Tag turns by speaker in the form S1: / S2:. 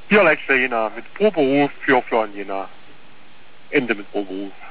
S1: Ja, like say, mit Proberuf für ein Ende mit Proberuf.